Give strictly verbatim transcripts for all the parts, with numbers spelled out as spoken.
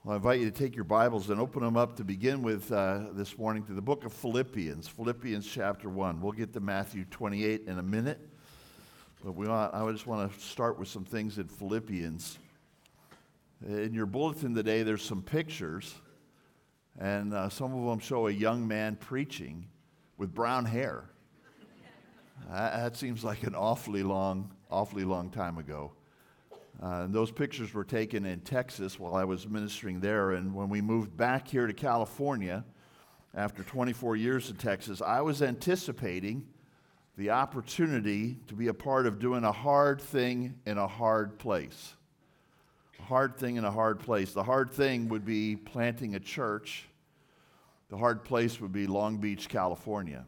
Well, I invite you to take your Bibles and open them up to begin with uh, this morning to the book of Philippians, Philippians chapter one. We'll get to Matthew twenty-eight in a minute, but we want, I just want to start with some things in Philippians. In your bulletin today, there's some pictures, and uh, some of them show a young man preaching with brown hair. That, that seems like an awfully long, awfully long time ago. Uh, and those pictures were taken in Texas while I was ministering there. And when we moved back here to California, after twenty-four years in Texas, I was anticipating the opportunity to be a part of doing a hard thing in a hard place. A hard thing in a hard place. The hard thing would be planting a church. The hard place would be Long Beach, California.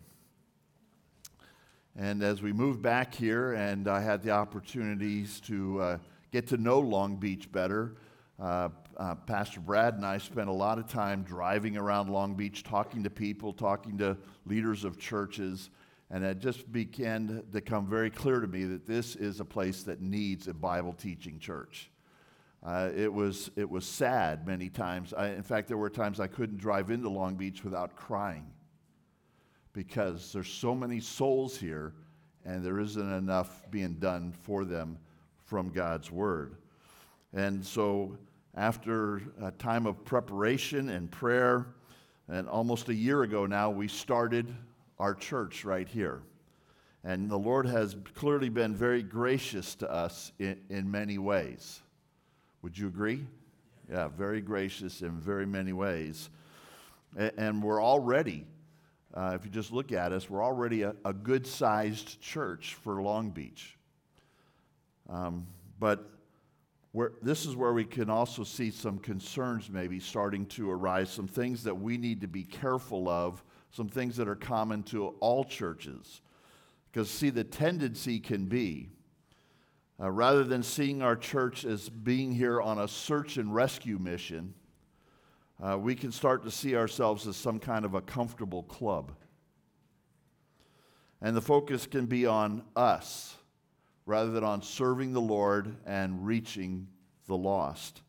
And as we moved back here and I had the opportunities to uh, get to know Long Beach better. Uh, uh, Pastor Brad and I spent a lot of time driving around Long Beach, talking to people, talking to leaders of churches, and it just began to become very clear to me that this is a place that needs a Bible teaching church. Uh, it was it was sad many times. I, in fact, there were times I couldn't drive into Long Beach without crying because there's so many souls here, and there isn't enough being done for them from God's Word. And so after a time of preparation and prayer, and almost a year ago now, we started our church right here. And the Lord has clearly been very gracious to us in, in many ways. Would you agree? Yeah, very gracious in very many ways. And, and we're already, uh, if you just look at us, we're already a, a good-sized church for Long Beach. Um, but where, this is where we can also see some concerns maybe starting to arise, some things that we need to be careful of, some things that are common to all churches. Because, see, the tendency can be, uh, rather than seeing our church as being here on a search and rescue mission, uh, we can start to see ourselves as some kind of a comfortable club. And the focus can be on us, rather than on serving the Lord and reaching the lost.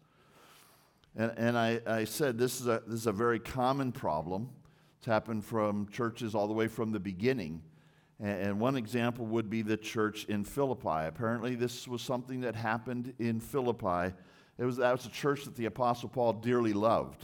And, and I, I said this is, a, this is a very common problem. It's happened from churches all the way from the beginning. And, and one example would be the church in Philippi. Apparently this was something that happened in Philippi. It was, that was a church that the Apostle Paul dearly loved.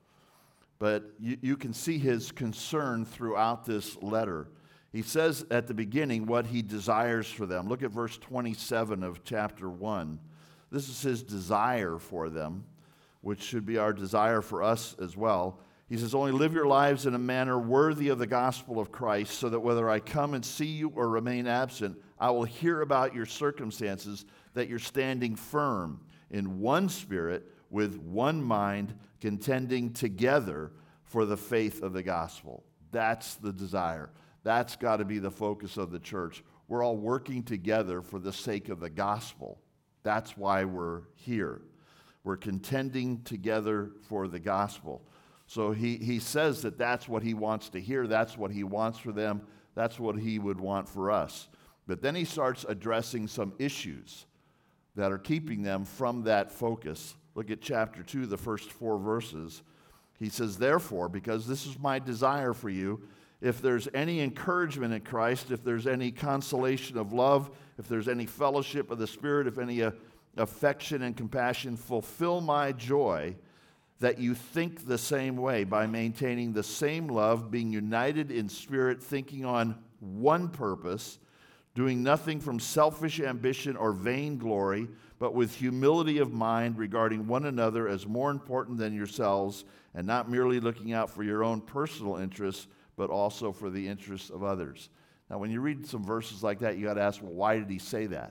But you, you can see his concern throughout this letter. He says at the beginning what he desires for them. Look at verse twenty-seven of chapter one. This is his desire for them, which should be our desire for us as well. He says, only live your lives in a manner worthy of the gospel of Christ, so that whether I come and see you or remain absent, I will hear about your circumstances, that you're standing firm in one spirit, with one mind, contending together for the faith of the gospel. That's the desire. That's got to be the focus of the church. We're all working together for the sake of the gospel. That's why we're here. We're contending together for the gospel. So he, he says that that's what he wants to hear. That's what he wants for them. That's what he would want for us. But then he starts addressing some issues that are keeping them from that focus. Look at chapter two, the first four verses. He says, therefore, because this is my desire for you, if there's any encouragement in Christ, if there's any consolation of love, if there's any fellowship of the Spirit, if any uh, affection and compassion, fulfill my joy that you think the same way by maintaining the same love, being united in spirit, thinking on one purpose, doing nothing from selfish ambition or vain glory, but with humility of mind regarding one another as more important than yourselves, and not merely looking out for your own personal interests, but also for the interests of others. Now, when you read some verses like that, you got to ask, well, why did he say that?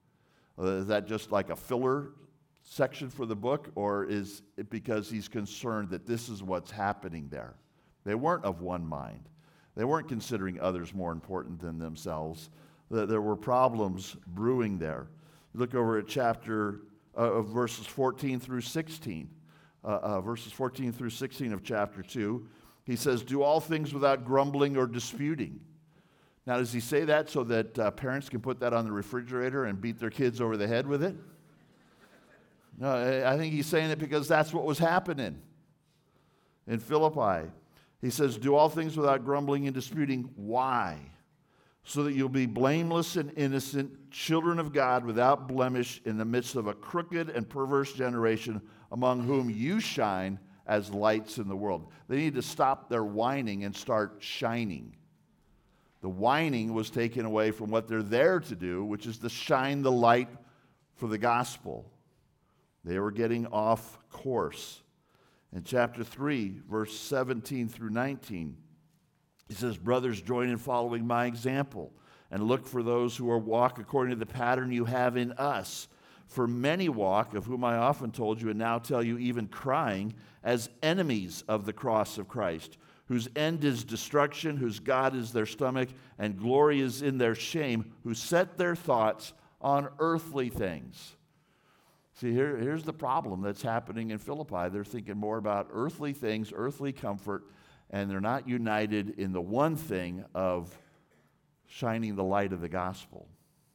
Uh, is that just like a filler section for the book, or is it because he's concerned that this is what's happening there? They weren't of one mind. They weren't considering others more important than themselves. There were problems brewing there. Look over at chapter uh, verses fourteen through sixteen. Uh, uh, verses fourteen through sixteen of chapter two. He says, do all things without grumbling or disputing. Now, does he say that so that uh, parents can put that on the refrigerator and beat their kids over the head with it? No, I I think he's saying it because that's what was happening in Philippi. He says, do all things without grumbling and disputing. Why? So that you'll be blameless and innocent, children of God without blemish in the midst of a crooked and perverse generation among whom you shine as lights in the world. They need to stop their whining and start shining. The whining was taken away from what they're there to do, which is to shine the light for the gospel. They were getting off course. In chapter three, verse seventeen through nineteen, he says, brothers, join in following my example and look for those who are walk according to the pattern you have in us. For many walk, of whom I often told you and now tell you, even crying, as enemies of the cross of Christ, whose end is destruction, whose God is their stomach, and glory is in their shame, who set their thoughts on earthly things. See, here, here's the problem that's happening in Philippi. They're thinking more about earthly things, earthly comfort, and they're not united in the one thing of shining the light of the gospel.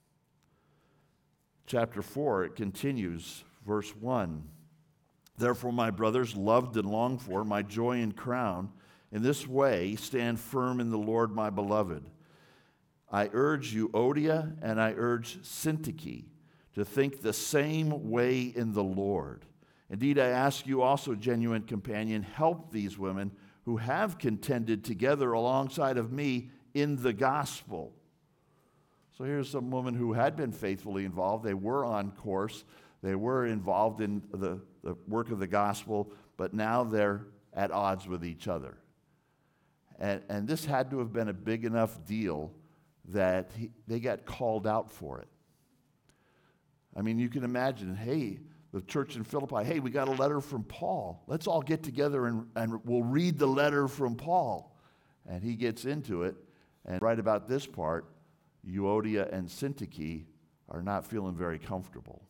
Chapter four, it continues, verse one. Therefore, my brothers, loved and longed for, my joy and crown, in this way stand firm in the Lord, my beloved. I urge you, Euodia, and I urge Syntyche, to think the same way in the Lord. Indeed, I ask you also, genuine companion, help these women who have contended together alongside of me in the gospel. So here's some women who had been faithfully involved. They were on course. They were involved in the, the work of the gospel, but now they're at odds with each other. And, and this had to have been a big enough deal that he, they got called out for it. I mean, you can imagine, hey, the church in Philippi, hey, we got a letter from Paul. Let's all get together and, and we'll read the letter from Paul. And he gets into it, and right about this part, Euodia and Syntyche are not feeling very comfortable.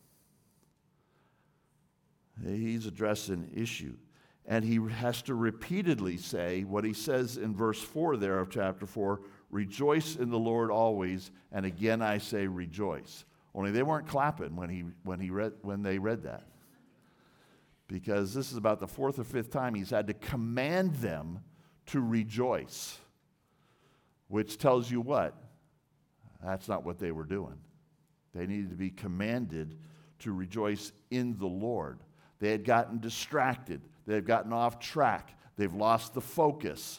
He's addressed an issue. And he has to repeatedly say what he says in verse four there of chapter four, rejoice in the Lord always, and again I say rejoice. Only they weren't clapping when he when he read when they read that. Because this is about the fourth or fifth time he's had to command them to rejoice. Which tells you what? That's not what they were doing. They needed to be commanded to rejoice in the Lord. They had gotten distracted. They had gotten off track. They've lost the focus.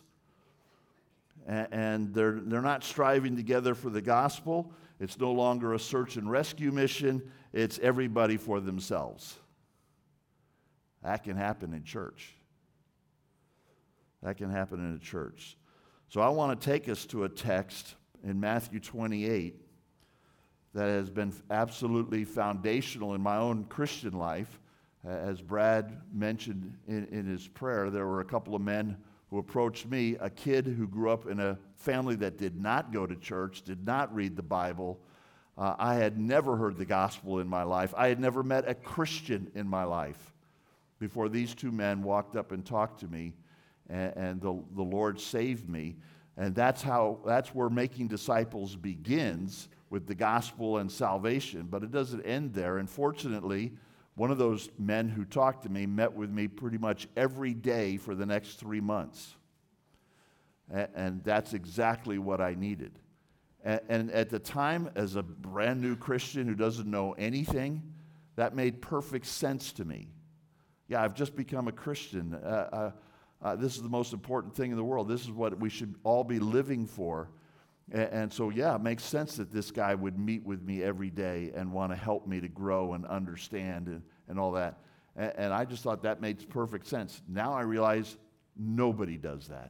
And they're, they're not striving together for the gospel. It's no longer a search and rescue mission. It's everybody for themselves. That can happen in church. That can happen in a church. So I want to take us to a text in Matthew twenty-eight that has been absolutely foundational in my own Christian life. As Brad mentioned in, in his prayer, there were a couple of men who approached me, a kid who grew up in a family that did not go to church, did not read the Bible. Uh, I had never heard the gospel in my life. I had never met a Christian in my life before these two men walked up and talked to me, and, and the, the Lord saved me. And that's how, that's where making disciples begins, with the gospel and salvation. But it doesn't end there. And fortunately, one of those men who talked to me met with me pretty much every day for the next three months. And, and that's exactly what I needed. And, and at the time, as a brand new Christian who doesn't know anything, that made perfect sense to me. Yeah, I've just become a Christian. Uh, uh, uh, this is the most important thing in the world. This is what we should all be living for. And, and so, yeah, it makes sense that this guy would meet with me every day and want to help me to grow and understand and, and all that. And, and I just thought that made perfect sense. Now I realize nobody does that.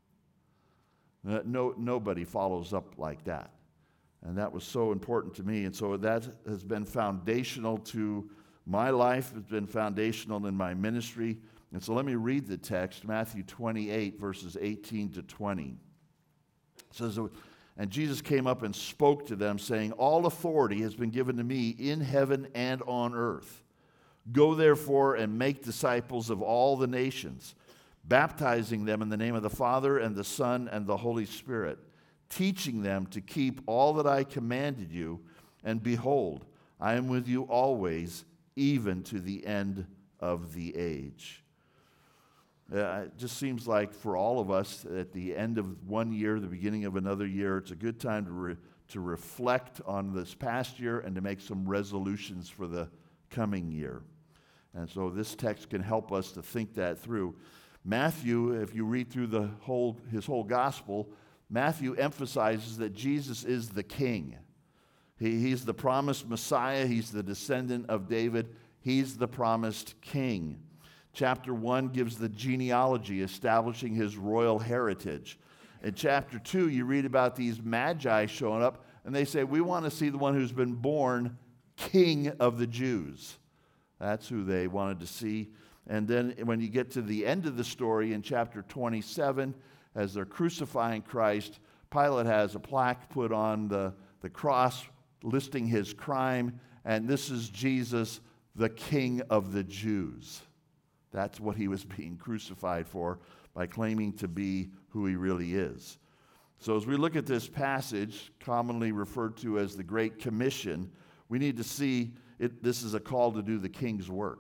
No, nobody follows up like that. And that was so important to me. And so that has been foundational to my life. It's been foundational in my ministry. And so let me read the text, Matthew twenty-eight, verses eighteen to twenty. It says, and Jesus came up and spoke to them, saying, all authority has been given to me in heaven and on earth. Go therefore and make disciples of all the nations, baptizing them in the name of the Father and the Son and the Holy Spirit, teaching them to keep all that I commanded you. And behold, I am with you always, even to the end of the age. Uh, it just seems like for all of us, at the end of one year, the beginning of another year, it's a good time to, re- to reflect on this past year and to make some resolutions for the coming year. And so this text can help us to think that through. Matthew, if you read through the whole, his whole gospel, Matthew emphasizes that Jesus is the king. He, he's the promised Messiah. He's the descendant of David. He's the promised king. Chapter one gives the genealogy, establishing his royal heritage. In chapter two, you read about these magi showing up, and they say, we want to see the one who's been born King of the Jews. That's who they wanted to see. And then when you get to the end of the story in chapter twenty-seven, as they're crucifying Christ, Pilate has a plaque put on the, the cross listing his crime, and this is Jesus, the King of the Jews. That's what he was being crucified for, by claiming to be who he really is. So as we look at this passage, commonly referred to as the Great Commission, we need to see it, this is a call to do the king's work.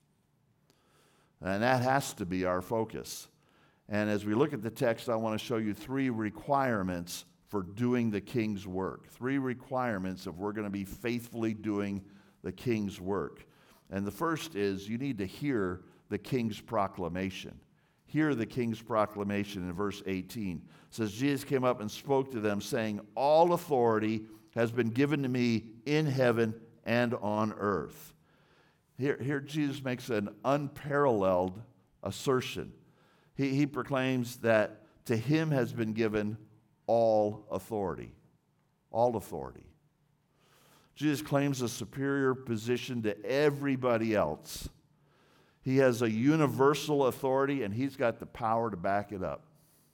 And that has to be our focus. And as we look at the text, I want to show you three requirements for doing the king's work. Three requirements if we're going to be faithfully doing the king's work. And the first is you need to hear the king's proclamation. Hear the king's proclamation in verse eighteen. It says, Jesus came up and spoke to them, saying, all authority has been given to me in heaven and on earth. Here, here Jesus makes an unparalleled assertion. He, he proclaims that to him has been given all authority. All authority. Jesus claims a superior position to everybody else. He has a universal authority, and he's got the power to back it up.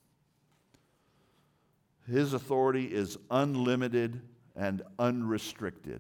His authority is unlimited and unrestricted.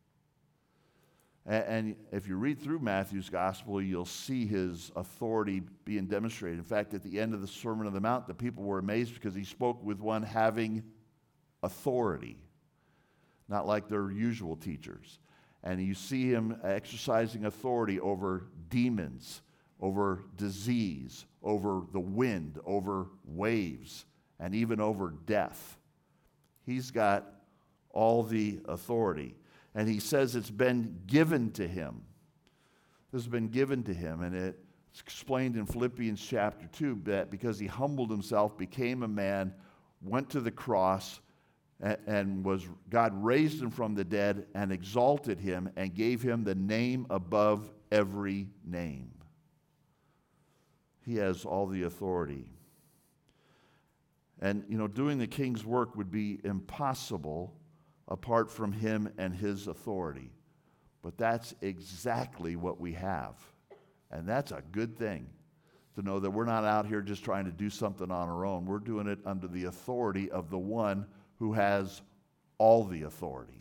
And if you read through Matthew's gospel, you'll see his authority being demonstrated. In fact, at the end of the Sermon on the Mount, the people were amazed because he spoke with one having authority, not like their usual teachers. And you see him exercising authority over demons, over disease, over the wind, over waves, and even over death. He's got all the authority. And he says it's been given to him. This has been given to him. And it's explained in Philippians chapter two that because he humbled himself, became a man, went to the cross, and, and was God raised him from the dead and exalted him and gave him the name above every name. He has all the authority. And, you know, doing the king's work would be impossible apart from him and his authority. But that's exactly what we have. And that's a good thing, to know that we're not out here just trying to do something on our own. We're doing it under the authority of the one who has all the authority.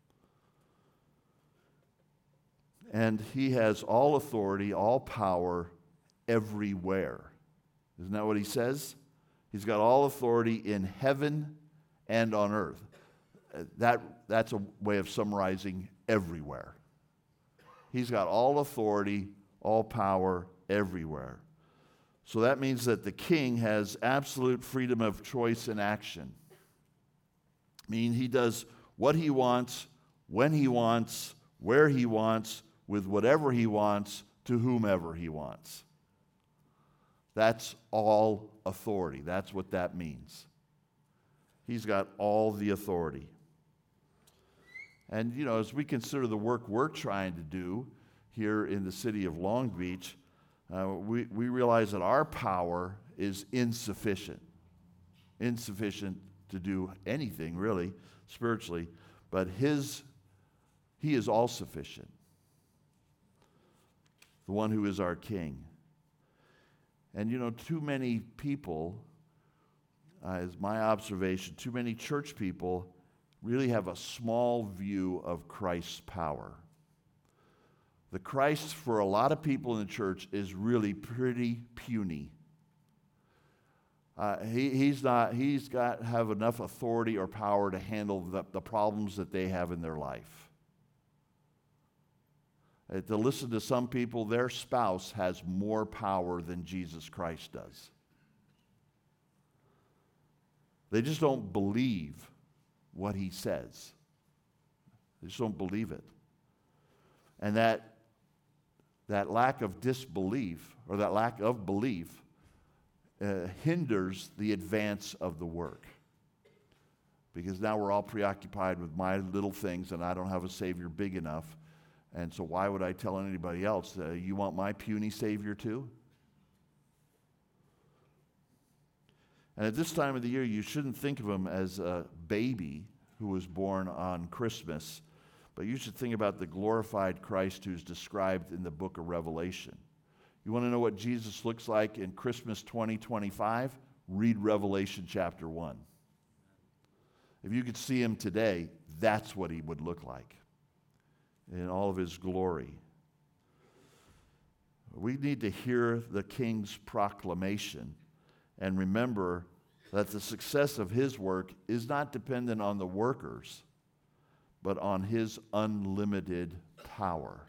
And he has all authority, all power, everywhere. Isn't that what he says? He's got all authority in heaven and on earth. That, that's a way of summarizing everywhere. He's got all authority, all power, everywhere. So that means that the king has absolute freedom of choice and action. I mean, he does what he wants, when he wants, where he wants, with whatever he wants, to whomever he wants. That's all authority. That's what that means. He's got all the authority. And, you know, as we consider the work we're trying to do here in the city of Long Beach, uh, we, we realize that our power is insufficient. Insufficient to do anything, really, spiritually. But his, he is all sufficient. The one who is our king. And, you know, too many people, uh, is my observation, too many church people really have a small view of Christ's power. The Christ for a lot of people in the church is really pretty puny. Uh, he, he's not, he's got to have enough authority or power to handle the, the problems that they have in their life. Uh, to listen to some people, their spouse has more power than Jesus Christ does. They just don't believe what he says. They just don't believe it. And that, that lack of disbelief, or that lack of belief, uh, hinders the advance of the work. Because now we're all preoccupied with my little things, and I don't have a Savior big enough. And so why would I tell anybody else, uh, you want my puny Savior too? And at this time of the year, you shouldn't think of him as a baby who was born on Christmas, but you should think about the glorified Christ who's described in the book of Revelation. You want to know what Jesus looks like in Christmas twenty twenty-five? Read Revelation chapter one. If you could see him today, that's what he would look like in all of his glory. We need to hear the King's proclamation and remember that the success of his work is not dependent on the workers, but on his unlimited power.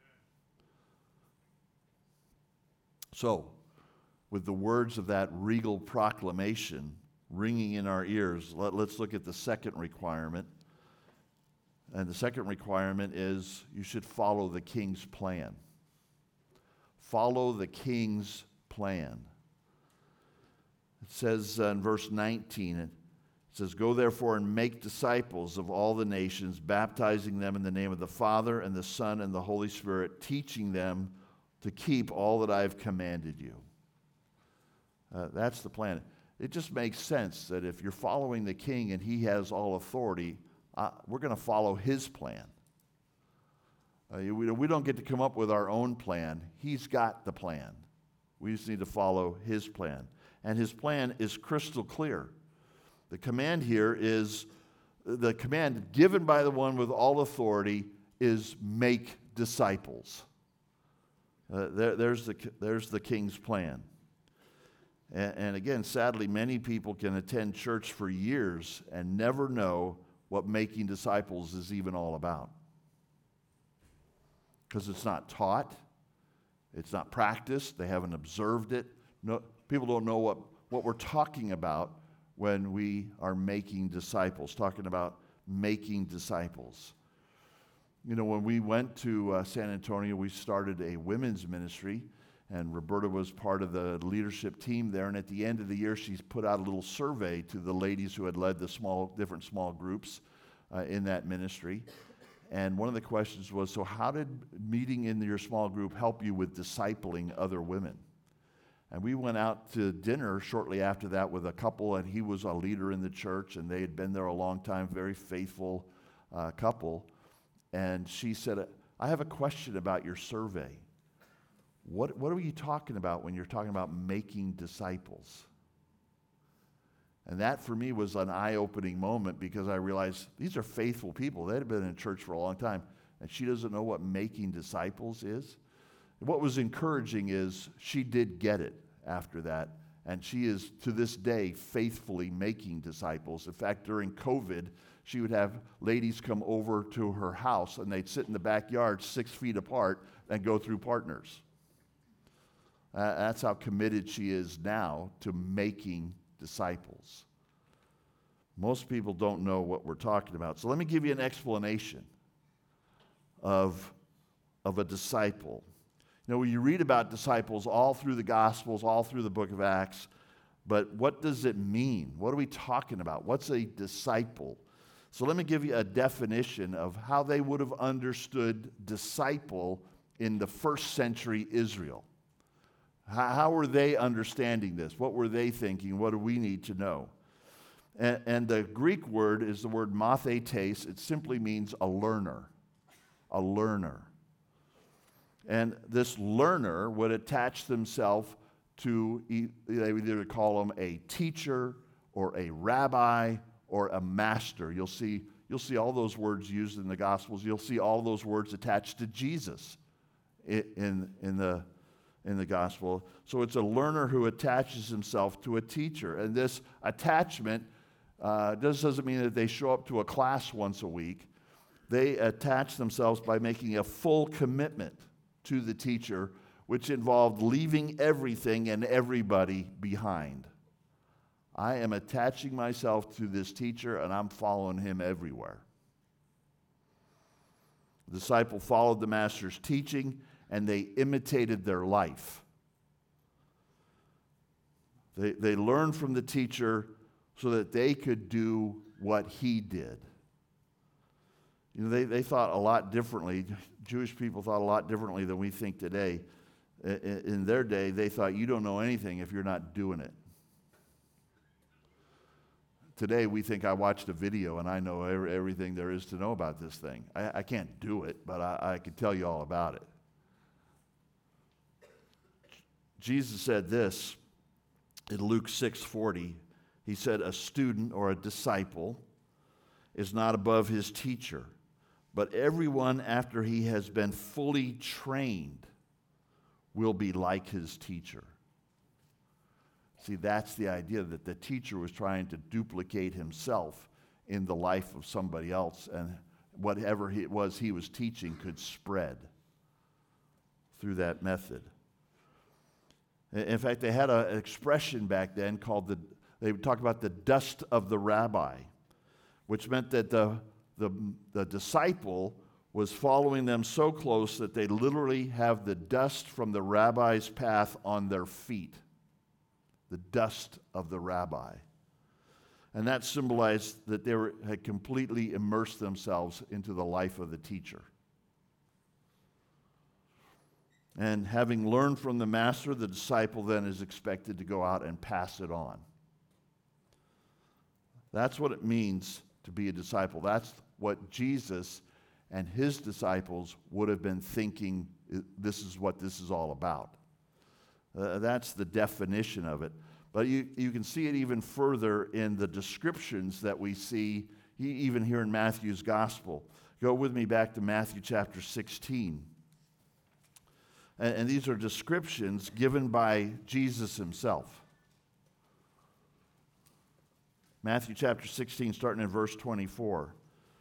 So, with the words of that regal proclamation ringing in our ears, let, let's look at the second requirement. And the second requirement is you should follow the king's plan. Follow the king's plan. It says uh, in verse nineteen, it says, "Go therefore and make disciples of all the nations, baptizing them in the name of the Father and the Son and the Holy Spirit, teaching them to keep all that I have commanded you." Uh, that's the plan. It just makes sense that if you're following the king and he has all authority, uh, we're going to follow his plan. Uh, we, we don't get to come up with our own plan. He's got the plan. We just need to follow his plan. And his plan is crystal clear. The command here is, the command given by the one with all authority is make disciples. Uh, there, there's, the, there's the king's plan. And, and again, sadly, many people can attend church for years and never know what making disciples is even all about. Because it's not taught, it's not practiced, they haven't observed it. No, people don't know what, what we're talking about when we are making disciples, talking about making disciples. You know, when we went to uh, San Antonio, we started a women's ministry, and Roberta was part of the leadership team there. And at the end of the year, she's put out a little survey to the ladies who had led the small, different small groups uh, in that ministry. And one of the questions was, so how did meeting in your small group help you with discipling other women? And we went out to dinner shortly after that with a couple, and he was a leader in the church, and they had been there a long time, very faithful uh, couple. And she said, "I have a question about your survey. What, what are you talking about when you're talking about making disciples?" And that for me was an eye-opening moment, because I realized these are faithful people. They had been in church for a long time, and she doesn't know what making disciples is. What was encouraging is she did get it after that, and she is to this day faithfully making disciples. In fact, during COVID, she would have ladies come over to her house, and they'd sit in the backyard six feet apart and go through partners. Uh, that's how committed she is now to making disciples. Most people don't know what we're talking about. So let me give you an explanation of, of a disciple. You know, when you read about disciples all through the Gospels, all through the book of Acts, but what does it mean? What are we talking about? What's a disciple? So let me give you a definition of how they would have understood disciple in the first century Israel. How, how were they understanding this? What were they thinking? What do we need to know? And, and the Greek word is the word mathetes. It simply means a learner, a learner. And this learner would attach themselves to, they would either call them a teacher or a rabbi or a master. You'll see, you'll see all those words used in the Gospels. You'll see all those words attached to Jesus in, in, the, in the Gospel. So it's a learner who attaches himself to a teacher. And this attachment uh, this doesn't mean that they show up to a class once a week, they attached themselves by making a full commitment to the teacher, which involved leaving everything and everybody behind. I am attaching myself to this teacher, and I'm following him everywhere. The disciple followed the master's teaching, and they imitated their life. They, they learned from the teacher so that they could do what he did. You know, they, they thought a lot differently. Jewish people thought a lot differently than we think today. In, in their day, they thought you don't know anything if you're not doing it. Today, we think I watched a video and I know every, everything there is to know about this thing. I, I can't do it, but I, I can tell you all about it. Jesus said this in Luke six forty. He said, a student or a disciple is not above his teacher, but everyone after he has been fully trained will be like his teacher. See, that's the idea, that the teacher was trying to duplicate himself in the life of somebody else, and whatever it was he was teaching could spread through that method. In fact, they had a, an expression back then called the, they would talk about the dust of the rabbi, which meant that the, the, the disciple was following them so close that they literally have the dust from the rabbi's path on their feet. The dust of the rabbi. And that symbolized that they were, had completely immersed themselves into the life of the teacher. And having learned from the master, the disciple then is expected to go out and pass it on. That's what it means to be a disciple. That's what Jesus and his disciples would have been thinking, this is what this is all about. Uh, that's the definition of it. But you, you can see it even further in the descriptions that we see even here in Matthew's gospel. Go with me back to Matthew chapter sixteen. And, and these are descriptions given by Jesus himself. Matthew chapter sixteen, starting in verse twenty-four,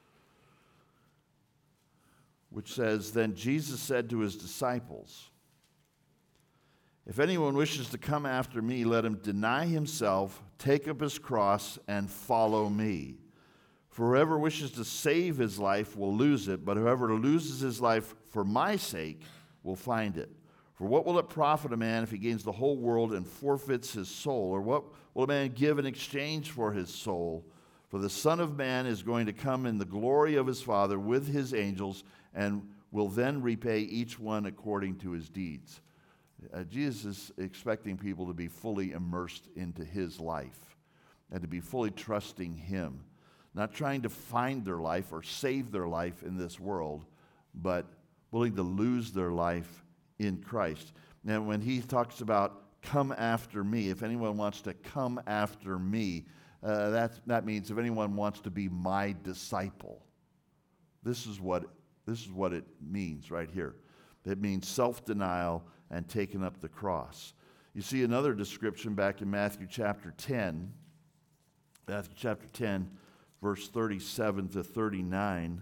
which says, then Jesus said to his disciples, if anyone wishes to come after me, let him deny himself, take up his cross, and follow me. For whoever wishes to save his life will lose it, but whoever loses his life for my sake will find it. For what will it profit a man if he gains the whole world and forfeits his soul? Or what will a man give in exchange for his soul? For the Son of Man is going to come in the glory of his Father with his angels, and will then repay each one according to his deeds. Uh, Jesus is expecting people to be fully immersed into his life and to be fully trusting him, not trying to find their life or save their life in this world, but willing to lose their life in Christ. And when he talks about come after me, if anyone wants to come after me, uh, that, that means if anyone wants to be my disciple. This is what, this is what it means right here. It means self-denial and taking up the cross. You see another description back in Matthew chapter ten, Matthew chapter ten, verse thirty-seven to thirty-nine,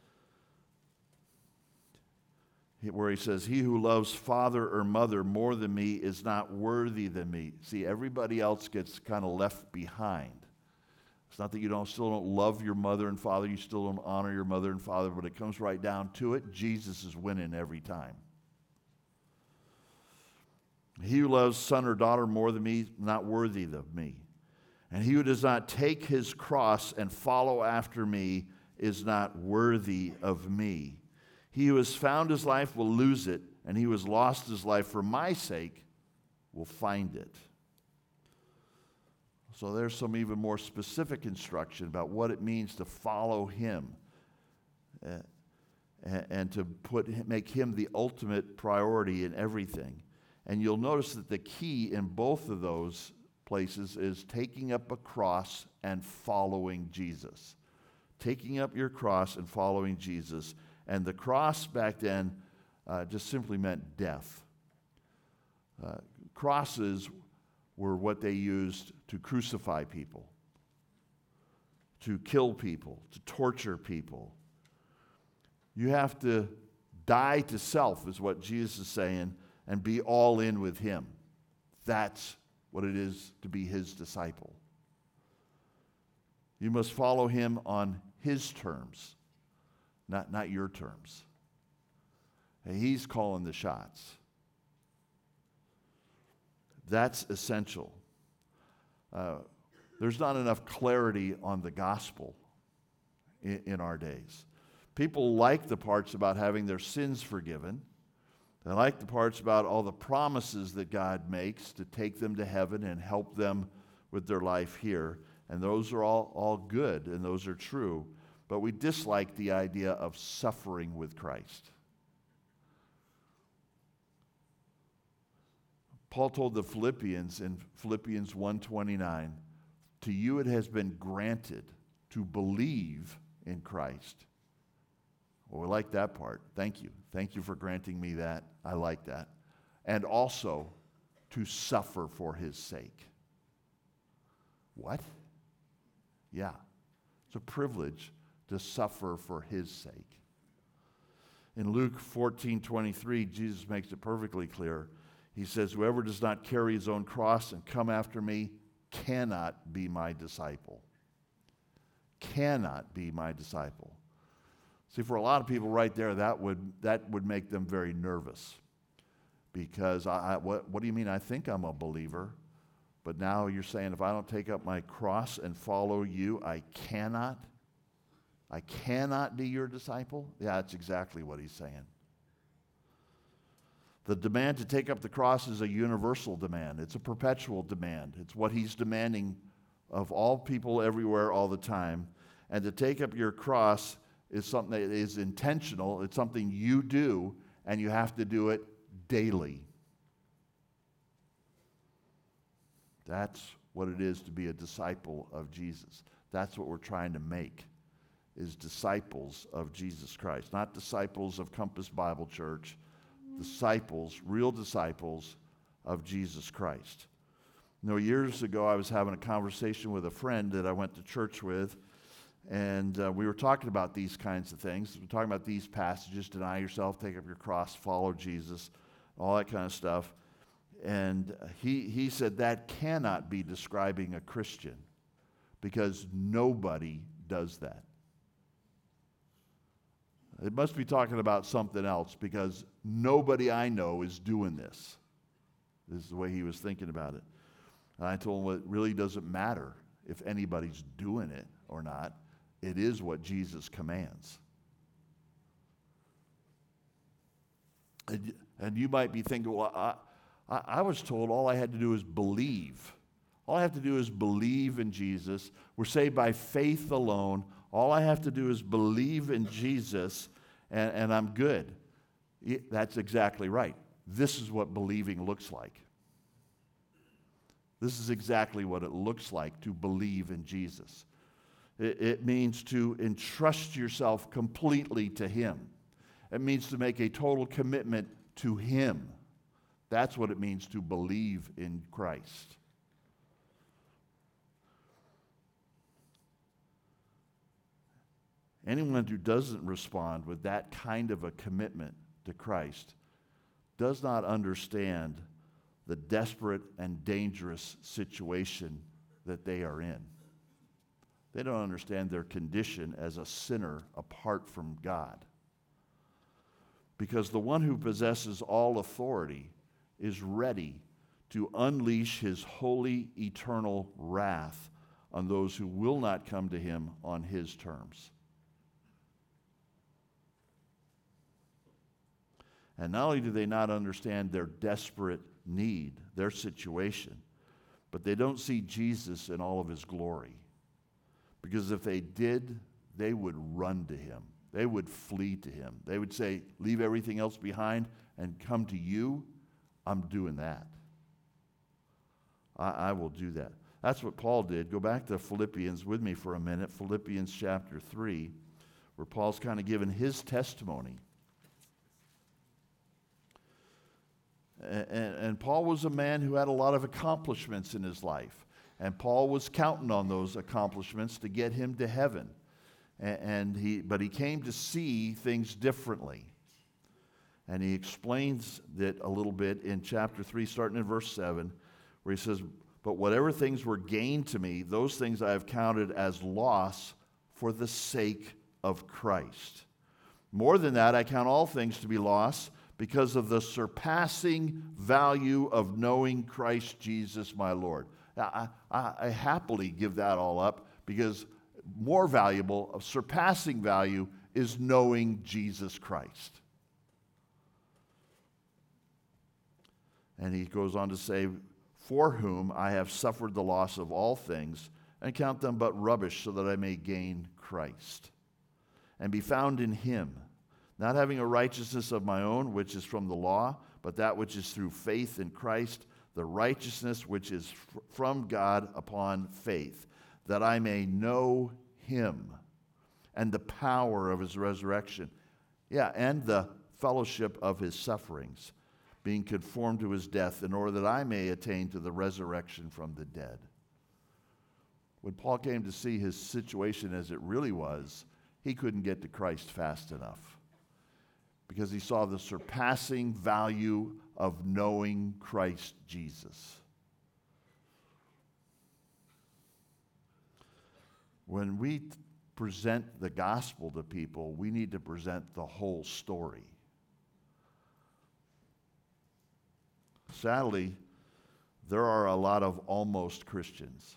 where he says, he who loves father or mother more than me is not worthy than me. See, everybody else gets kind of left behind. It's not that you don't still don't love your mother and father, you still don't honor your mother and father, but it comes right down to it. Jesus is winning every time. He who loves son or daughter more than me, not worthy of me. And he who does not take his cross and follow after me is not worthy of me. He who has found his life will lose it, and he who has lost his life for my sake will find it. So there's some even more specific instruction about what it means to follow him uh, and to put make him the ultimate priority in everything. And you'll notice that the key in both of those places is taking up a cross and following Jesus. Taking up your cross and following Jesus. And the cross back then uh, just simply meant death. Uh, crosses were what they used to crucify people, to kill people, to torture people. You have to die to self, is what Jesus is saying, and be all in with him. That's what it is to be his disciple. You must follow him on his terms, not, not your terms. And he's calling the shots. That's essential. Uh, there's not enough clarity on the gospel in, in our days. People like the parts about having their sins forgiven. They like the parts about all the promises that God makes to take them to heaven and help them with their life here. And those are all, all good, and those are true. But we dislike the idea of suffering with Christ. Paul told the Philippians in Philippians one twenty-nine, to you it has been granted to believe in Christ. Well, we like that part. Thank you. Thank you for granting me that. I like that. And also to suffer for his sake. What? Yeah. It's a privilege to suffer for his sake. In Luke fourteen twenty-three, Jesus makes it perfectly clear. He says, whoever does not carry his own cross and come after me cannot be my disciple. Cannot be my disciple. See, for a lot of people right there, that would that would make them very nervous. Because, I, I, what, what do you mean? I think I'm a believer. But now you're saying if I don't take up my cross and follow you, I cannot? I cannot be your disciple? Yeah, that's exactly what he's saying. The demand to take up the cross is a universal demand. It's a perpetual demand. It's what he's demanding of all people everywhere all the time. And to take up your cross is something that is intentional. It's something you do, and you have to do it daily. That's what it is to be a disciple of Jesus. That's what we're trying to make, is disciples of Jesus Christ. Not disciples of Compass Bible Church, disciples, real disciples of Jesus Christ. You know, years ago I was having a conversation with a friend that I went to church with, and uh, we were talking about these kinds of things. We were talking about these passages, deny yourself, take up your cross, follow Jesus, all that kind of stuff. And he, he said that cannot be describing a Christian because nobody does that. It must be talking about something else because nobody I know is doing this. This is the way he was thinking about it. And I told him, well, it really doesn't matter if anybody's doing it or not. It is what Jesus commands. And, and you might be thinking, well, I, I, I was told all I had to do is believe. All I have to do is believe in Jesus. We're saved by faith alone. All I have to do is believe in Jesus, and, and I'm good. It, that's exactly right. This is what believing looks like. This is exactly what it looks like to believe in Jesus. It, it means to entrust yourself completely to him. It means to make a total commitment to him. That's what it means to believe in Christ. Anyone who doesn't respond with that kind of a commitment to Christ does not understand the desperate and dangerous situation that they are in. They don't understand their condition as a sinner apart from God. Because the one who possesses all authority is ready to unleash his holy, eternal wrath on those who will not come to him on his terms. And not only do they not understand their desperate need, their situation, but they don't see Jesus in all of his glory. Because if they did, they would run to him. They would flee to him. They would say, leave everything else behind and come to you. I'm doing that. I, I will do that. That's what Paul did. Go back to Philippians with me for a minute. Philippians chapter three, where Paul's kind of given his testimony. And, and, and Paul was a man who had a lot of accomplishments in his life. And Paul was counting on those accomplishments to get him to heaven. and he, but he came to see things differently. And he explains it a little bit in chapter three, starting in verse seven, where he says, "But whatever things were gained to me, those things I have counted as loss for the sake of Christ. More than that, I count all things to be loss because of the surpassing value of knowing Christ Jesus my Lord." I, I, I happily give that all up, because more valuable, of surpassing value, is knowing Jesus Christ. And he goes on to say, "For whom I have suffered the loss of all things, and count them but rubbish, so that I may gain Christ, and be found in him, not having a righteousness of my own, which is from the law, but that which is through faith in Christ, the righteousness which is fr- from God upon faith, that I may know him, and the power of his resurrection." Yeah, and the fellowship of his sufferings, being conformed to his death, in order that I may attain to the resurrection from the dead. When Paul came to see his situation as it really was, he couldn't get to Christ fast enough, because he saw the surpassing value of knowing Christ Jesus. When we present the gospel to people, we need to present the whole story. Sadly, there are a lot of almost Christians.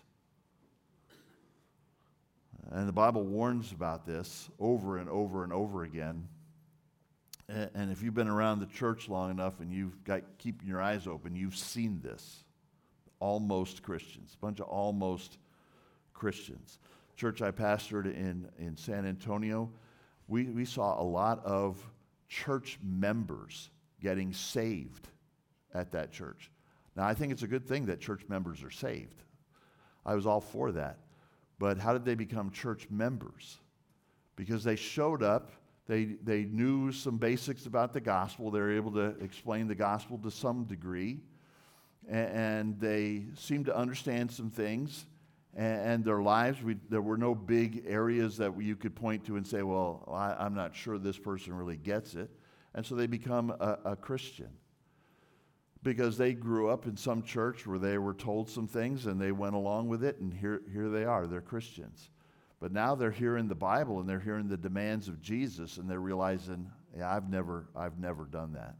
And the Bible warns about this over and over and over again. And if you've been around the church long enough and you've got keeping your eyes open, you've seen this. Almost Christians, a bunch of almost Christians. Church I pastored in, in San Antonio, we, we saw a lot of church members getting saved at that church. Now, I think it's a good thing that church members are saved. I was all for that. But how did they become church members? Because they showed up, they, they knew some basics about the gospel, they were able to explain the gospel to some degree, and, and they seemed to understand some things, and, and their lives, we, there were no big areas that you could point to and say, well, I, I'm not sure this person really gets it. And so they become a, a Christian, because they grew up in some church where they were told some things and they went along with it, and here, here they are, they're Christians. But now they're hearing the Bible and they're hearing the demands of Jesus, and they're realizing, yeah, I've never, I've never done that.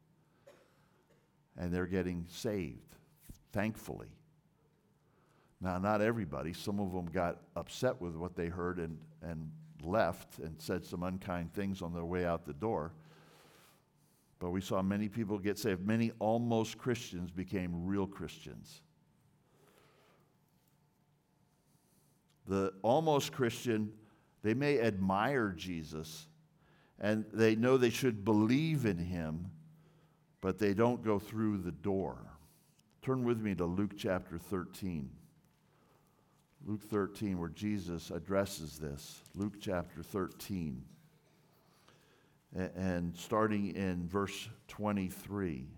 And they're getting saved, thankfully. Now, not everybody. Some of them got upset with what they heard and, and left and said some unkind things on their way out the door. But we saw many people get saved. Many almost Christians became real Christians. The almost Christian, they may admire Jesus, and they know they should believe in him, but they don't go through the door. Turn with me to Luke chapter thirteen. Luke thirteen, where Jesus addresses this. Luke chapter thirteen. And starting in verse twenty-three.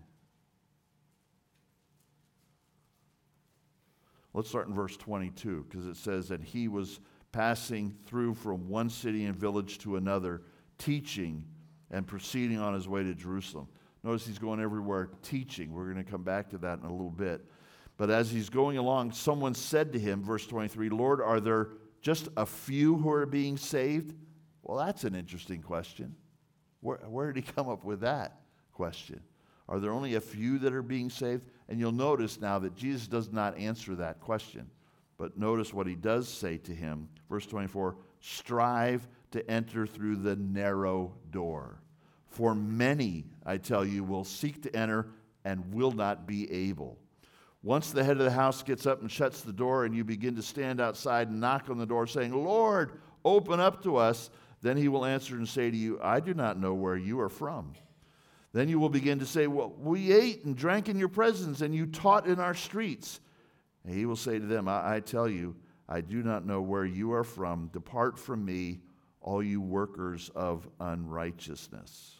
Let's start in verse twenty-two, because it says, "And he was passing through from one city and village to another, teaching and proceeding on his way to Jerusalem." Notice he's going everywhere teaching. We're going to come back to that in a little bit. But as he's going along, someone said to him, verse twenty-three, "Lord, are there just a few who are being saved?" Well, that's an interesting question. Where, where did he come up with that question? Are there only a few that are being saved? And you'll notice now that Jesus does not answer that question. But notice what he does say to him. Verse twenty-four, "Strive to enter through the narrow door. For many, I tell you, will seek to enter and will not be able. Once the head of the house gets up and shuts the door, and you begin to stand outside and knock on the door, saying, 'Lord, open up to us,' then he will answer and say to you, 'I do not know where you are from.' Then you will begin to say, 'Well, we ate and drank in your presence, and you taught in our streets.' And he will say to them, I, I tell you, I do not know where you are from. Depart from me, all you workers of unrighteousness."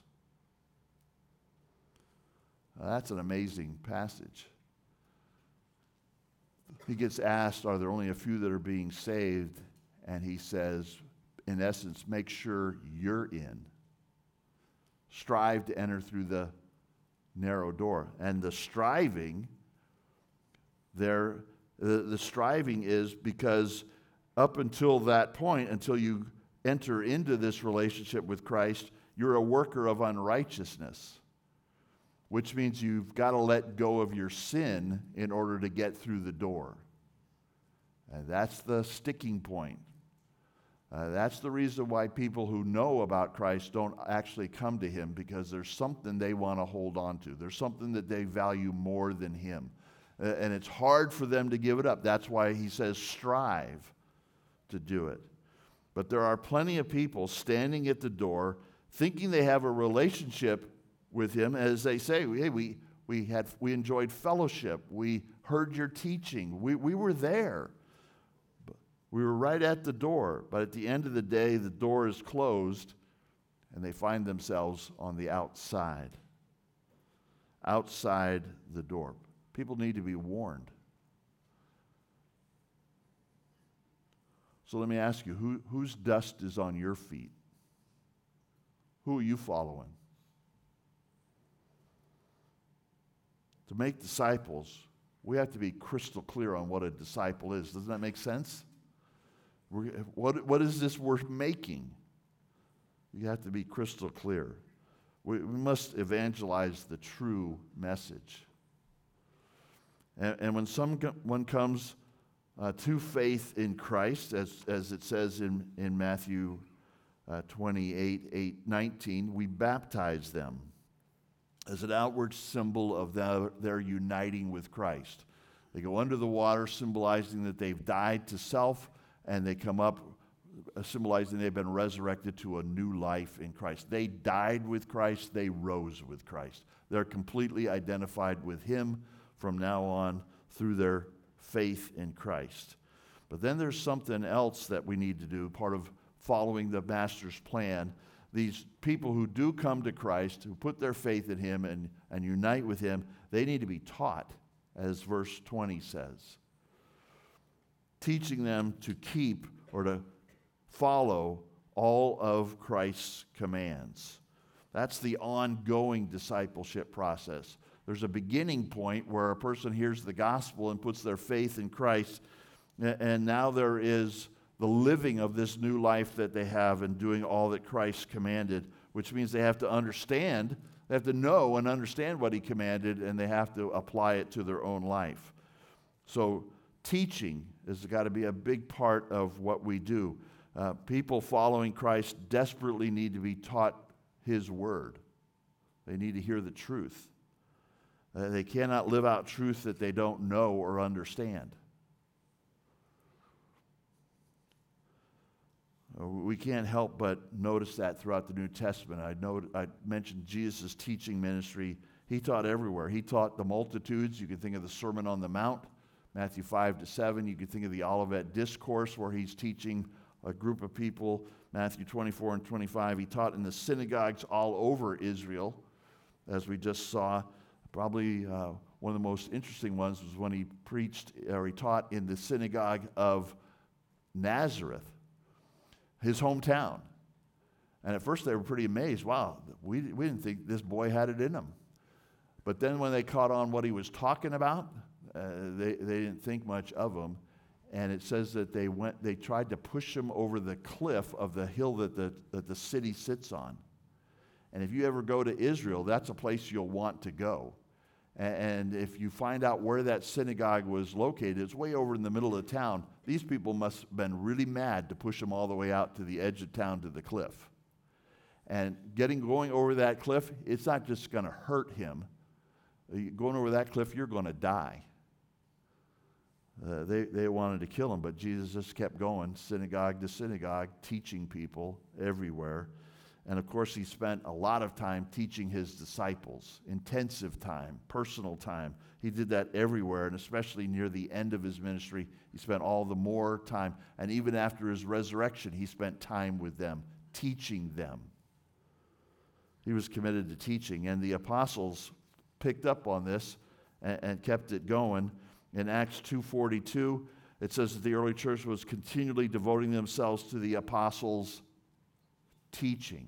Now, that's an amazing passage. He gets asked, are there only a few that are being saved? And he says, in essence, make sure you're in. Strive to enter through the narrow door. And the striving, there, the, the striving is because up until that point, until you enter into this relationship with Christ, you're a worker of unrighteousness, which means you've got to let go of your sin in order to get through the door. And that's the sticking point. Uh, that's the reason why people who know about Christ don't actually come to him, because there's something they want to hold on to. There's something that they value more than him. Uh, and it's hard for them to give it up. That's why he says strive to do it. But there are plenty of people standing at the door thinking they have a relationship with him, as they say, hey, we, we, had, we enjoyed fellowship. We heard your teaching. We, we were there. We were right at the door, but at the end of the day, the door is closed, and they find themselves on the outside. Outside the door. People need to be warned. So let me ask you, who, whose dust is on your feet? Who are you following? To make disciples, we have to be crystal clear on what a disciple is. Doesn't that make sense? We're, what, what is this worth making? You have to be crystal clear. We, we must evangelize the true message. And, and when someone comes uh, to faith in Christ, as, as it says in, in Matthew uh, twenty-eight, eight, nineteen, we baptize them as an outward symbol of their, their uniting with Christ. They go under the water, symbolizing that they've died to self, and they come up symbolizing they've been resurrected to a new life in Christ. They died with Christ. They rose with Christ. They're completely identified with him from now on through their faith in Christ. But then there's something else that we need to do, part of following the Master's plan. These people who do come to Christ, who put their faith in him and, and unite with him, they need to be taught, as verse twenty says. Teaching them to keep or to follow all of Christ's commands. That's the ongoing discipleship process. There's a beginning point where a person hears the gospel and puts their faith in Christ, and now there is the living of this new life that they have and doing all that Christ commanded, which means they have to understand, they have to know and understand what he commanded, and they have to apply it to their own life. So teaching has got to be a big part of what we do. Uh, people following Christ desperately need to be taught his word. They need to hear the truth. Uh, they cannot live out truth that they don't know or understand. Uh, we can't help but notice that throughout the New Testament. I, know, I mentioned Jesus' teaching ministry. He taught everywhere. He taught the multitudes. You can think of the Sermon on the Mount, Matthew five to seven. You can think of the Olivet Discourse, where he's teaching a group of people, Matthew twenty-four and twenty-five. He taught in the synagogues all over Israel, as we just saw. Probably uh, one of the most interesting ones was when he preached, or he taught in the synagogue of Nazareth, his hometown. And at first they were pretty amazed. Wow, we, we didn't think this boy had it in him. But then when they caught on what he was talking about, uh, they, they didn't think much of him. And it says that they went, they tried to push him over the cliff of the hill that the, that the city sits on. And if you ever go to Israel, that's a place you'll want to go. And if you find out where that synagogue was located, it's way over in the middle of the town. These people must have been really mad to push him all the way out to the edge of town to the cliff. And getting going over that cliff, it's not just going to hurt him. Going over that cliff, you're going to die. Uh, they, they wanted to kill him, but Jesus just kept going, synagogue to synagogue, teaching people everywhere. And of course, he spent a lot of time teaching his disciples, intensive time, personal time. He did that everywhere, and especially near the end of his ministry, he spent all the more time. And even after his resurrection, he spent time with them, teaching them. He was committed to teaching, and the apostles picked up on this and, and kept it going. In Acts two forty-two, It says that the early church was continually devoting themselves to the apostles' teaching.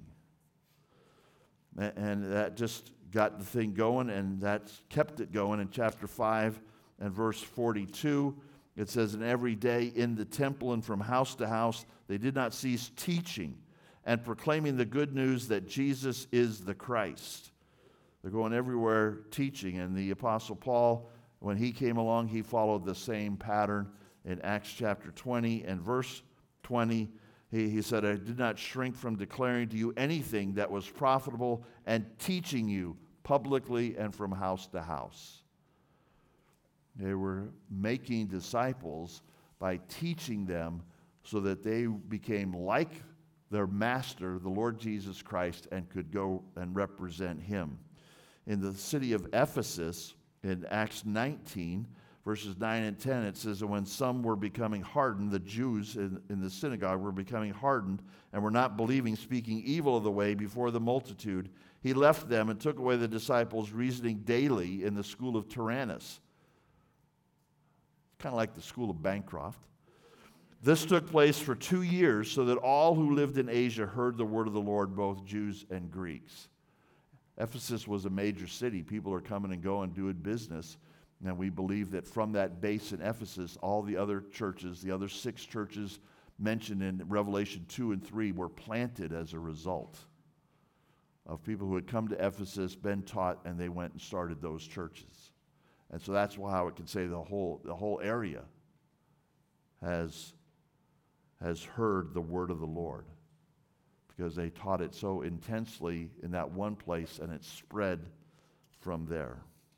And that just got the thing going, and that's kept it going. In chapter five and verse forty-two, it says, "And every day in the temple and from house to house, they did not cease teaching and proclaiming the good news that Jesus is the Christ." They're going everywhere teaching. And the Apostle Paul, when he came along, he followed the same pattern. In Acts chapter twenty and verse twenty, he, he said, "I did not shrink from declaring to you anything that was profitable and teaching you publicly and from house to house." They were making disciples by teaching them so that they became like their master, the Lord Jesus Christ, and could go and represent him. In the city of Ephesus, in Acts nineteen, verses nine and ten, it says, "And when some were becoming hardened," the Jews in, in the synagogue were becoming hardened and were not believing, speaking evil of the way before the multitude, he left them and took away the disciples, reasoning daily in the school of Tyrannus. Kind of like the school of Bancroft. This took place for two years, so that all who lived in Asia heard the word of the Lord, both Jews and Greeks. Ephesus was a major city. People are coming and going, doing business. And we believe that from that base in Ephesus, all the other churches, the other six churches mentioned in Revelation two and three, were planted as a result of people who had come to Ephesus, been taught, and they went and started those churches. And so that's how it can say the whole, the whole area has, has heard the word of the Lord, because they taught it so intensely in that one place, and it spread from there.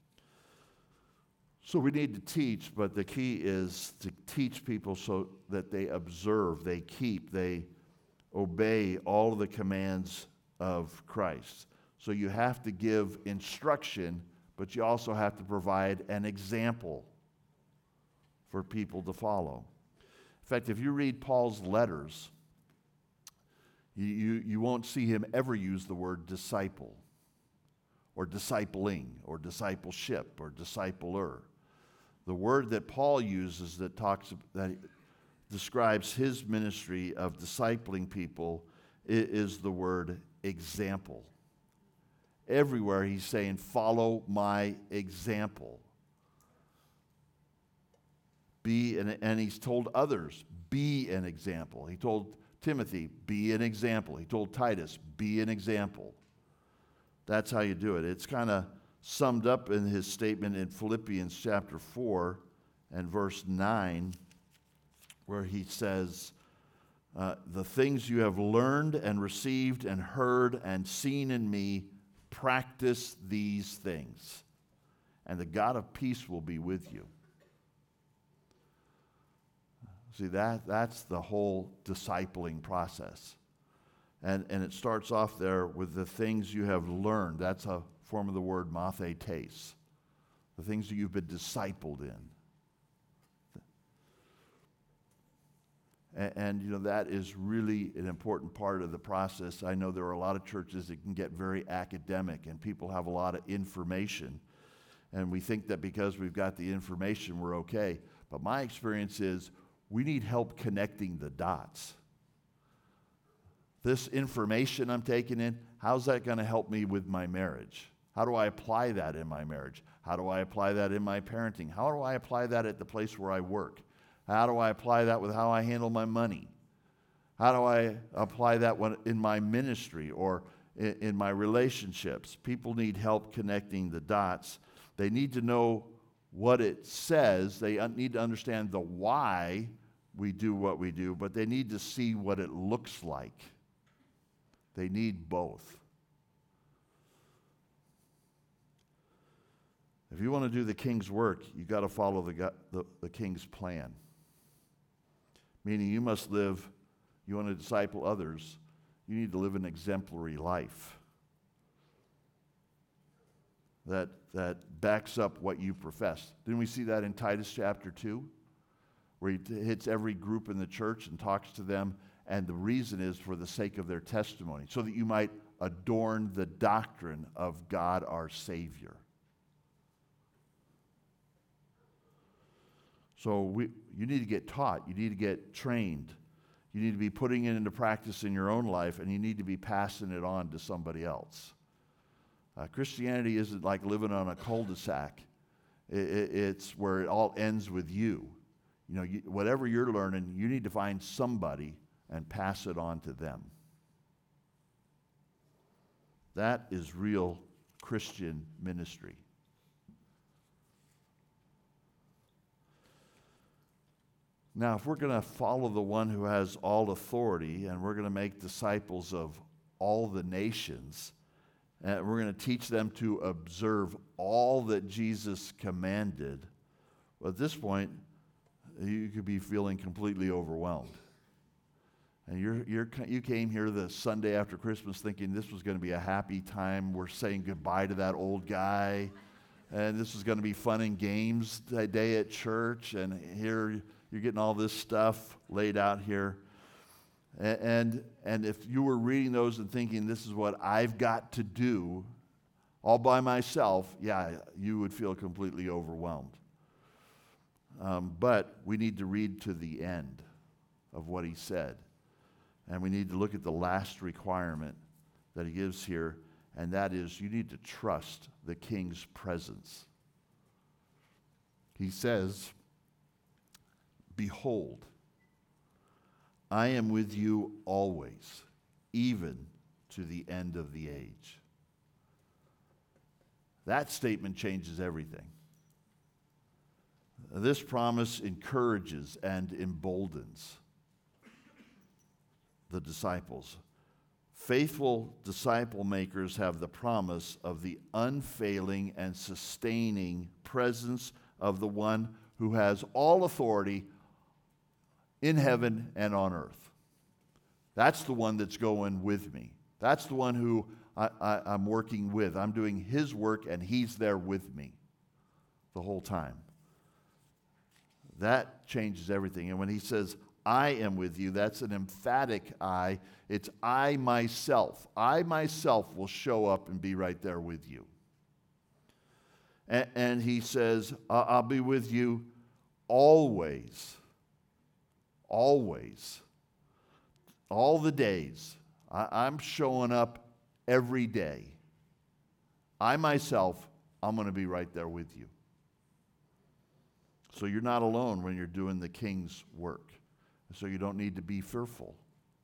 So we need to teach, but the key is to teach people so that they observe, they keep, they obey all of the commands of Christ. So you have to give instruction, but you also have to provide an example for people to follow. In fact, if you read Paul's letters, you, you, you won't see him ever use the word disciple, or discipling, or discipleship, or discipler. The word that Paul uses that talks that describes his ministry of discipling people is the word example. Everywhere he's saying, "Follow my example." Be an, and he's told others, "Be an example." He told Timothy, "Be an example." He told Titus, "Be an example." That's how you do it. It's kind of summed up in his statement in Philippians chapter four and verse nine, where he says, uh, "The things you have learned and received and heard and seen in me, practice these things, and the God of peace will be with you." See, that, that's the whole discipling process. And, and it starts off there with the things you have learned. That's a form of the word mathetes. The things that you've been discipled in. And, and, you know, that is really an important part of the process. I know there are a lot of churches that can get very academic, and people have a lot of information. And we think that because we've got the information, we're okay. But my experience is we need help connecting the dots. This information I'm taking in, how's that going to help me with my marriage? How do I apply that in my marriage? How do I apply that in my parenting? How do I apply that at the place where I work? How do I apply that with how I handle my money? How do I apply that when, in my ministry or in, in my relationships? People need help connecting the dots. They need to know what it says. They un- need to understand the why we do what we do, but they need to see what it looks like. They need both. If you want to do the king's work, you've got to follow the, the, the king's plan. Meaning you must live, you want to disciple others, you need to live an exemplary life that, that backs up what you profess. Didn't we see that in Titus chapter two? Where he t- hits every group in the church and talks to them, and the reason is for the sake of their testimony, so that you might adorn the doctrine of God our Savior. So we, you need to get taught. You need to get trained. You need to be putting it into practice in your own life, and you need to be passing it on to somebody else. Uh, Christianity isn't like living on a cul-de-sac. It, it, it's where it all ends with you. You know, you, whatever you're learning, you need to find somebody and pass it on to them. That is real Christian ministry. Now, if we're going to follow the one who has all authority, and we're going to make disciples of all the nations, and we're going to teach them to observe all that Jesus commanded, well, at this point, you could be feeling completely overwhelmed. And you're, you're, you came here the Sunday after Christmas thinking this was going to be a happy time. We're saying goodbye to that old guy, and this is going to be fun and games day at church, and here you're getting all this stuff laid out here. And, and if you were reading those and thinking this is what I've got to do all by myself, yeah, you would feel completely overwhelmed. Um, but we need to read to the end of what he said. And we need to look at the last requirement that he gives here, and that is you need to trust the king's presence. He says, "Behold, I am with you always, even to the end of the age." That statement changes everything. This promise encourages and emboldens the disciples. Faithful disciple makers have the promise of the unfailing and sustaining presence of the one who has all authority in heaven and on earth. That's the one that's going with me. That's the one who I, I, I'm working with. I'm doing his work, and he's there with me the whole time. That changes everything. And when he says, "I am with you," that's an emphatic I. It's I myself. I myself will show up and be right there with you. And, and he says, "I'll be with you always." Always. All the days. I, I'm showing up every day. I myself, I'm going to be right there with you. So you're not alone when you're doing the king's work. So you don't need to be fearful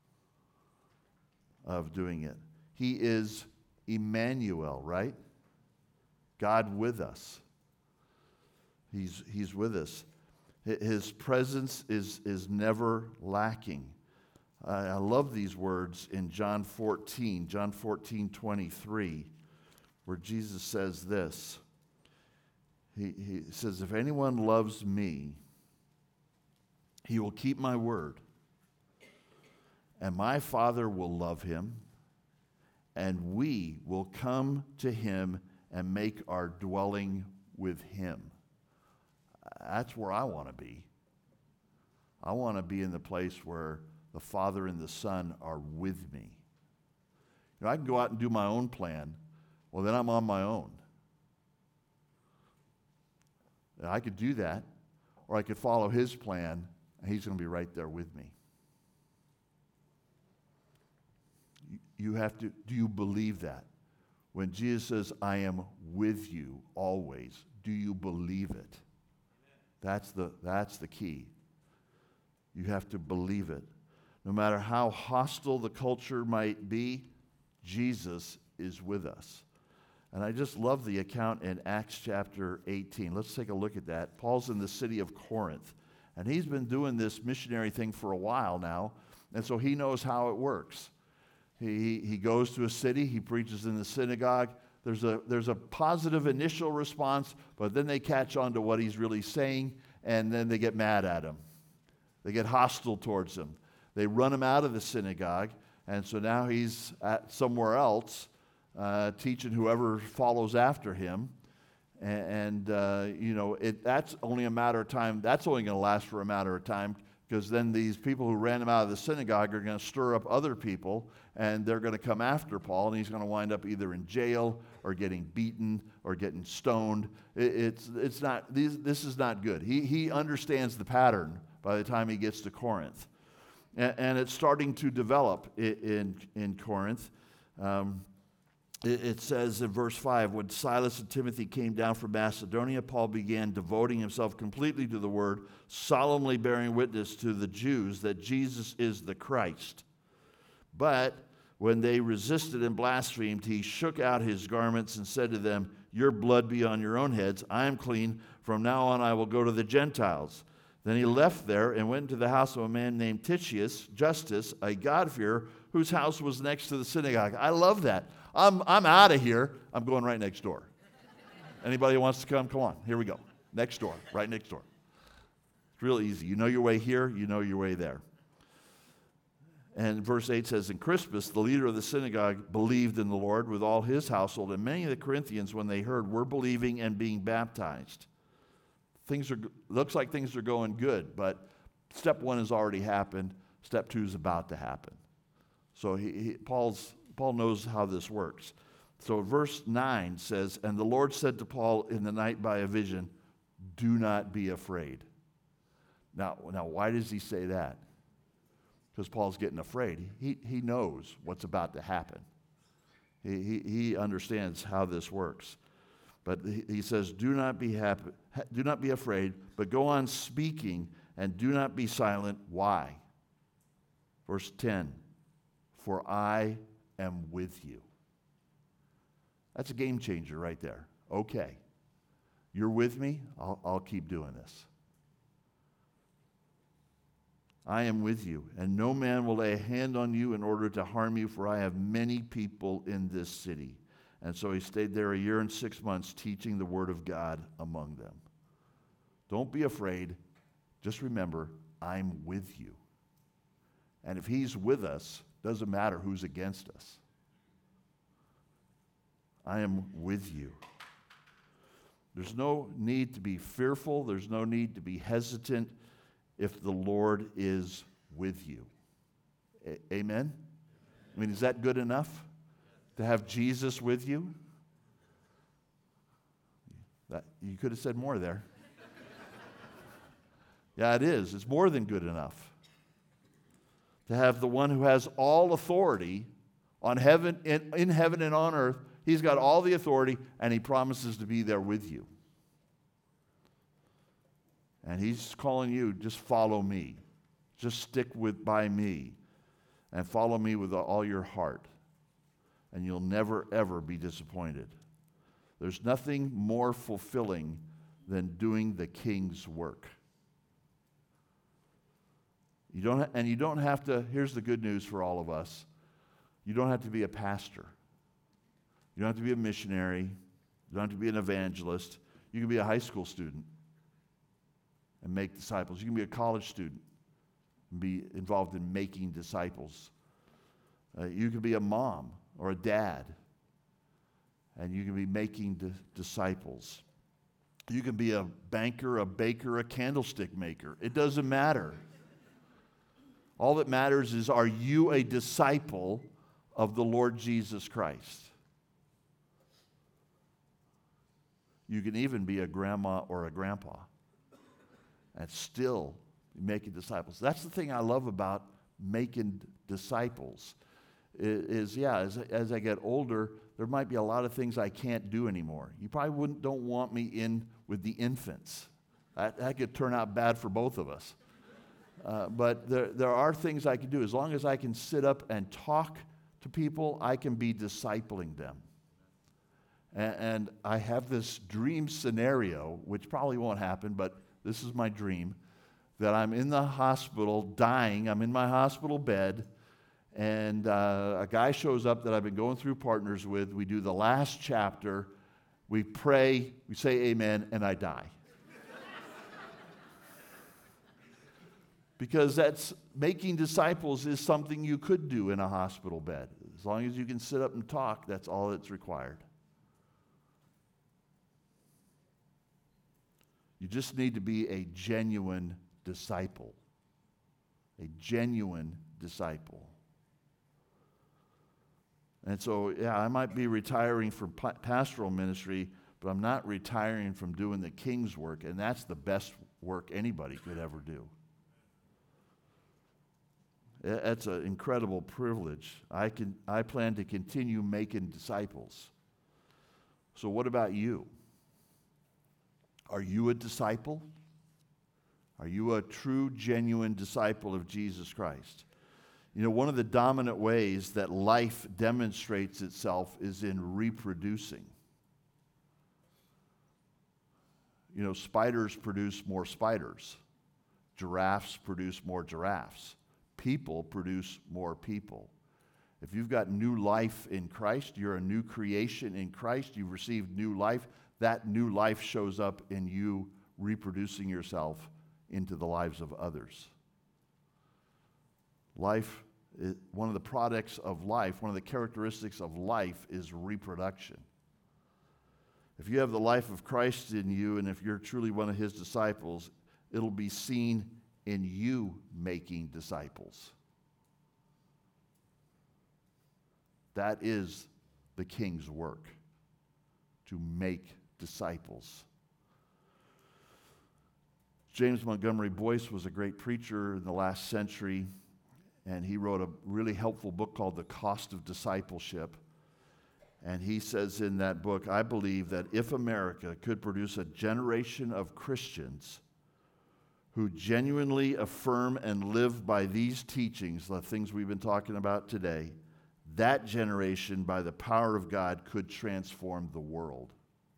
of doing it. He is Emmanuel, right? God with us. He's, he's with us. His presence is, is never lacking. I, I love these words in John fourteen, John fourteen, twenty-three, where Jesus says this. He, he says, "If anyone loves me, he will keep my word, and my Father will love him, and we will come to him and make our dwelling with him." That's where I want to be. I want to be in the place where the Father and the Son are with me. You know, I can go out and do my own plan. Well, then I'm on my own. I could do that, or I could follow his plan, and he's going to be right there with me. You have to, do you believe that? When Jesus says, "I am with you always," do you believe it? That's the, that's the key. You have to believe it. No matter how hostile the culture might be, Jesus is with us. And I just love the account in Acts chapter eighteen. Let's take a look at that. Paul's in the city of Corinth, and he's been doing this missionary thing for a while now, and so he knows how it works. He, he goes to a city, he preaches in the synagogue. There's a, there's a positive initial response, but then they catch on to what he's really saying, and then they get mad at him. They get hostile towards him. They run him out of the synagogue, and so now he's at somewhere else uh, teaching whoever follows after him. And, and uh, you know, it, that's only a matter of time. That's only going to last for a matter of time because then these people who ran him out of the synagogue are going to stir up other people, and they're going to come after Paul, and he's going to wind up either in jail or getting beaten or getting stoned. It, it's, it's not, these, this is not good. He, he understands the pattern by the time he gets to Corinth. And, and it's starting to develop in, in, in Corinth. Um, it, it says in verse five, when Silas and Timothy came down from Macedonia, Paul began devoting himself completely to the word, solemnly bearing witness to the Jews that Jesus is the Christ. But when they resisted and blasphemed, he shook out his garments and said to them, your blood be on your own heads. I am clean. From now on I will go to the Gentiles. Then he left there and went into the house of a man named Titius Justus, a God-fearer, whose house was next to the synagogue. I love that. I'm, I'm out of here. I'm going right next door. Anybody who wants to come, come on. Here we go. Next door, right next door. It's real easy. You know your way here, you know your way there. And verse eight says, and Crispus, the leader of the synagogue, believed in the Lord with all his household. And many of the Corinthians, when they heard, were believing and being baptized. Things are, looks like things are going good, but step one has already happened. Step two is about to happen. So he, he, Paul's, Paul knows how this works. So verse nine says, and the Lord said to Paul in the night by a vision, do not be afraid. Now, now why does he say that? Because Paul's getting afraid. He, he knows what's about to happen. He, he, he understands how this works. But he, he says, do not be happy, do not be afraid, but go on speaking and do not be silent. Why? Verse ten, for I am with you. That's a game changer right there. Okay, you're with me, I'll, I'll keep doing this. I am with you, and no man will lay a hand on you in order to harm you, for I have many people in this city. And so he stayed there a year and six months teaching the word of God among them. Don't be afraid. Just remember, I'm with you. And if he's with us, doesn't matter who's against us. I am with you. There's no need to be fearful. There's no need to be hesitant if the Lord is with you. A- Amen? I mean, is that good enough to have Jesus with you? That, you could have said more there. Yeah, it is. It's more than good enough to have the one who has all authority on heaven, in, in heaven and on earth. He's got all the authority, and he promises to be there with you. And he's calling you, just follow me. Just stick with by me and follow me with all your heart. And you'll never, ever be disappointed. There's nothing more fulfilling than doing the King's work. You don't, ha- and you don't have to, here's the good news for all of us. You don't have to be a pastor. You don't have to be a missionary. You don't have to be an evangelist. You can be a high school student and make disciples. You can be a college student and be involved in making disciples. Uh, you can be a mom or a dad, and you can be making di- disciples. You can be a banker, a baker, a candlestick maker. It doesn't matter. All that matters is, are you a disciple of the Lord Jesus Christ? You can even be a grandma or a grandpa and still be making disciples. That's the thing I love about making disciples is, is yeah, as, as I get older, there might be a lot of things I can't do anymore. You probably wouldn't, don't want me in with the infants. That, that could turn out bad for both of us. Uh, but there, there are things I can do. As long as I can sit up and talk to people, I can be discipling them. And, and I have this dream scenario, which probably won't happen, but this is my dream, that I'm in the hospital dying. I'm in my hospital bed, and uh, a guy shows up that I've been going through partners with. We do the last chapter. We pray, we say amen, and I die. Because that's making disciples is something you could do in a hospital bed. As long as you can sit up and talk, that's all that's required. You just need to be a genuine disciple. a genuine disciple. And so, yeah, I might be retiring from pa- pastoral ministry, but I'm not retiring from doing the King's work, and that's the best work anybody could ever do. That's an incredible privilege. I can, I plan to continue making disciples. So what about you? Are you a disciple? Are you a true, genuine disciple of Jesus Christ? You know, one of the dominant ways that life demonstrates itself is in reproducing. You know, spiders produce more spiders. Giraffes produce more giraffes. People produce more people. If you've got new life in Christ, you're a new creation in Christ, you've received new life, that new life shows up in you reproducing yourself into the lives of others. Life, is, one of the products of life, one of the characteristics of life is reproduction. If you have the life of Christ in you, and if you're truly one of his disciples, it'll be seen in you making disciples. That is the King's work, to make disciples. James Montgomery Boyce was a great preacher in the last century, and he wrote a really helpful book called The Cost of Discipleship. And he says in that book, I believe that if America could produce a generation of Christians who genuinely affirm and live by these teachings, the things we've been talking about today, that generation, by the power of God, could transform the world.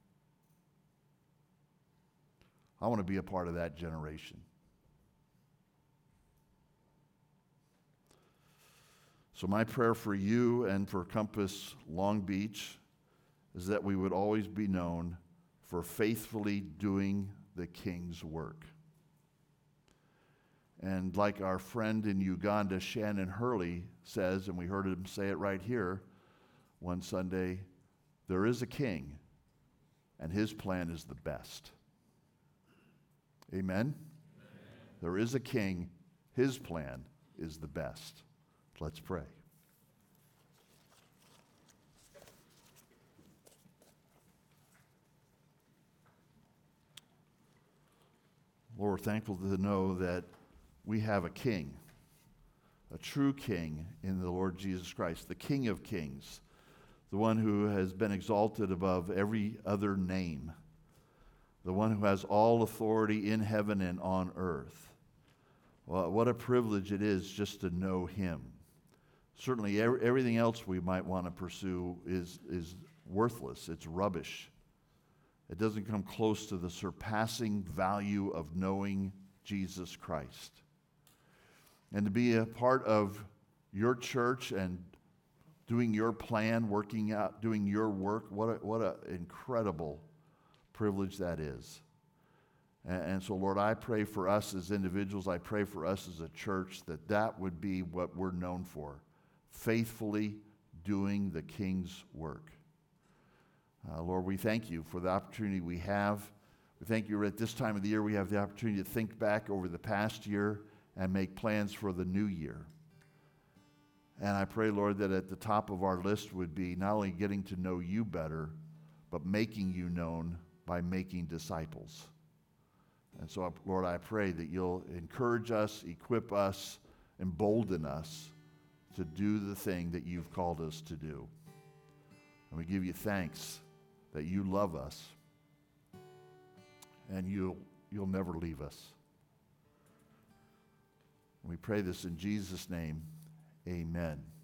I want to be a part of that generation. So my prayer for you and for Compass Long Beach is that we would always be known for faithfully doing the King's work. And like our friend in Uganda, Shannon Hurley, says, and we heard him say it right here one Sunday, there is a king, and his plan is the best. Amen? Amen. There is a king, his plan is the best. Let's pray. Lord, we're thankful to know that we have a king, a true king in the Lord Jesus Christ, the King of Kings, the one who has been exalted above every other name, the one who has all authority in heaven and on earth. Well, what a privilege it is just to know him. Certainly every, everything else we might want to pursue is, is worthless. It's rubbish. It doesn't come close to the surpassing value of knowing Jesus Christ. And to be a part of your church and doing your plan, working out, doing your work, what a, what an incredible privilege that is. And, and so, Lord, I pray for us as individuals, I pray for us as a church that that would be what we're known for, faithfully doing the King's work. Uh, Lord, we thank you for the opportunity we have. We thank you at this time of the year we have the opportunity to think back over the past year and make plans for the new year. And I pray, Lord, that at the top of our list would be not only getting to know you better, but making you known by making disciples. And so, Lord, I pray that you'll encourage us, equip us, embolden us to do the thing that you've called us to do. And we give you thanks that you love us and you'll, you'll never leave us. We pray this in Jesus' name. Amen.